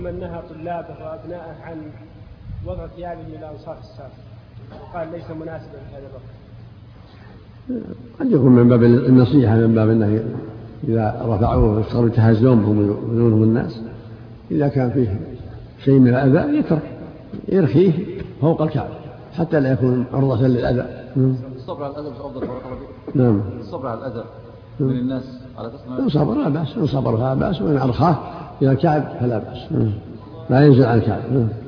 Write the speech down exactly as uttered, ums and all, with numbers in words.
من نهى طلابه وأبنائه عن وضع ثيابهم إلى أنصاف الساق قال ليس مناسبا في هذا الوقت. قد يكون من باب النصيحة، من باب أنه إذا رفعوه واشتغلوا تهزمهم ويؤذونهم الناس، إذا كان فيه شيء من الأذى يترك يرخيه فوق الكعب حتى لا يكون عرضة للأذى. الصبر على الأذى مش أفضل فرق ربي؟ نعم. الصبر على الأذى من الناس على تصنع. إن صبر لا بأس، إن صبر فلا بأس، وإن أرخاه إلى الكعب فلا بأس، لا ينزل عن الكعب.